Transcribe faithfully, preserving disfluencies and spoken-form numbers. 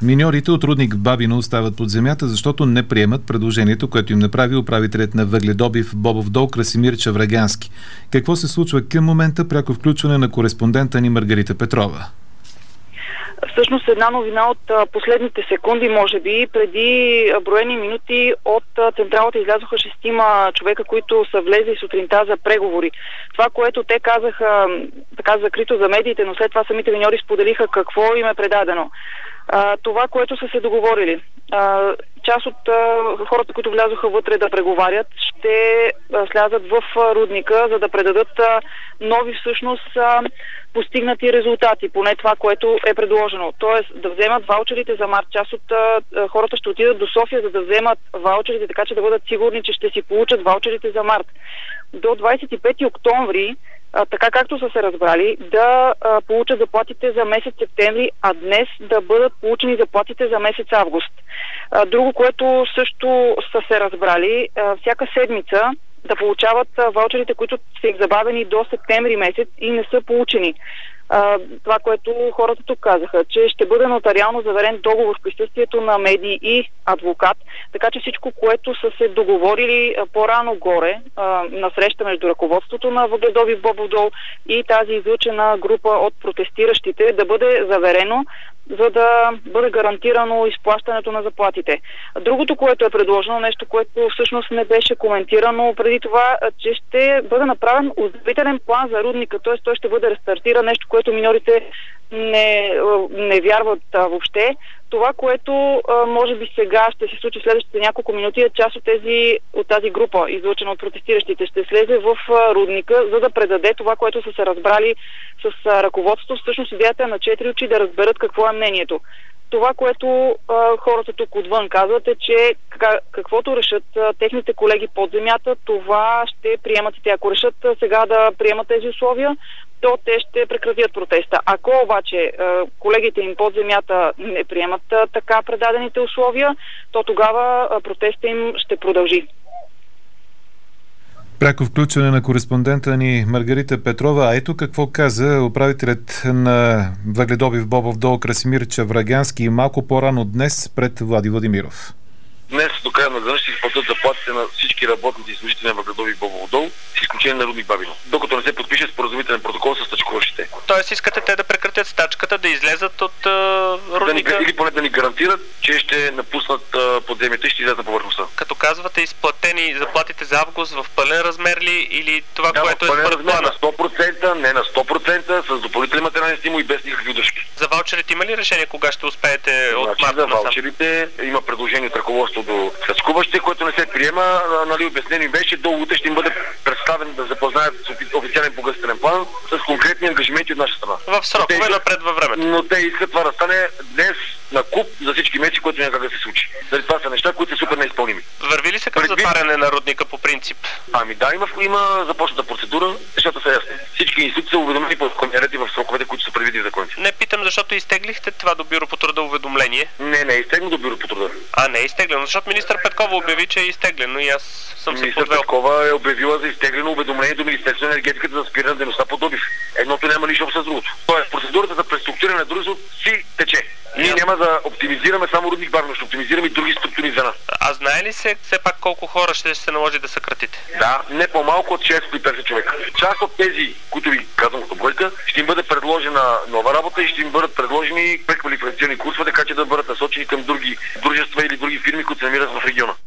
Миньорите от рудник Бабино остават под земята, защото не приемат предложението, което им направи управителят на въгледобив Бобов дол Красимир Чаврагянски. Какво се случва към момента? Пряко включване на кореспондента ни Маргарита Петрова. Всъщност една новина от последните секунди, може би, преди броени минути от централата излязоха шестима човека, които са влезли сутринта за преговори. Това, което те казаха, така закрито за медиите, но след това самите миньори споделиха какво им е предадено. Това, което са се договорили. Част от хората, които влязоха вътре да преговарят, ще слязат в рудника, за да предадат нови всъщност постигнати резултати, поне това, което е предложено. Тоест да вземат ваучерите за март. Част от хората ще отидат до София, за да вземат ваучерите, така че да бъдат сигурни, че ще си получат ваучерите за март. До двадесет и пети октомври, така както са се разбрали, да а, получат заплатите за месец септември, а днес да бъдат получени заплатите за месец август. А, друго, което също са се разбрали, а, всяка седмица да получават а, ваучерите, които са им забавени до септември месец и не са получени. А, това, което хората тук казаха, че ще бъде нотариално заверен договор в присъствието на медии и адвокат, така че всичко, което са се договорили а, по-рано горе а, на среща между ръководството на въгледобив Бобов дол и тази излъчена група от протестиращите, да бъде заверено, за да бъде гарантирано изплащането на заплатите. Другото, което е предложено, нещо, което всъщност не беше коментирано преди това, че ще бъде направен оздравителен план за рудника, т.е. той ще бъде рестартиран, нещо, което миньорите не, не вярват а, въобще. Това, което а, може би сега ще се случи следващите няколко минути, е част от, тези, от тази група, излъчена от протестиращите, ще слезе в а, рудника, за да предаде това, което са се разбрали с а, ръководството. Всъщност идеята е на четири очи да разберат какво е мнението. Това, което а, хората тук отвън казват, е, че каквото решат а, техните колеги под земята, това ще приемат и те. Ако решат а, сега да приемат тези условия, то те ще прекратят протеста. Ако обаче а, колегите им под земята не приемат а, така предадените условия, то тогава а, протеста им ще продължи. Пряко включване на кореспондента ни Маргарита Петрова. А ето какво каза управителят на въгледобив Бобов дол Красимир Чаврагянски малко по-рано днес пред Влади Владимиров. Днес до края на деня ще изплатят заплатите на всички работници и служители на въгледобив Бобов дол, с изключение на рудник Бабино, докато не се подпише споразумителен протокол с стачкуващите. Тоест искате те да прекратят стачката, да излезат от uh, рудника? Да ни, или поне да ни гарантират, че ще напуснат uh, подземите и ще излезат на повърхността. Като казвате изплатени заплатите за август в пълен размер ли или това, да, което е според плана? На сто процента, не на сто процента, с допълнителни материални стимули и без никакви удръжки. За ваучерите има ли решение кога ще успеете от значи, март за насам? ваучерите има предложение от ръководство до стачкуващите, което не се приема. Нали, обяснение беше, долу ще им бъде представен да запознаят с официален погасителен план с конкретни ангажименти от наша страна. В срокове те, напред във времето. Но те искат това да стане днес на куп за всички месеци, което няма как да се случи. Дали това са неща, които са супер неизпълними. Върви ли се към Предвид... затваряне на рудника по принцип? Ами да, има, има започната процедура, нещата са ясни. Всички институции са уведомени по ред и в сроковете, които са предвидени в законите. Не питам, защото изтеглихте това до бюро по труда уведомление. Не, не е изтеглено до бюро по труда. А, не е изтеглено, защото министър Петкова обяви, че е изтеглено и аз съм се Министър подвел. Петкова е обявила за изтеглено уведомление до Министерството на енергетиката за спиране на дейността по добив. Едното няма нищо общо с другото. Тоест, процедурата за преструктуриране на дружеството си тече. Ние няма да оптимизираме само рудник Бабино, ще оптимизираме и други структурни звена. А знае ли се все пак колко хора ще се наложи да съкратите? Да, не по-малко от шест до петдесет човека. Част от тези, които ви казвам като бройка, ще им бъде предложена нова работа и ще им бъдат предложени преквалификационни курсове, така че да бъдат насочени към други дружества или други фирми, които се намират в региона.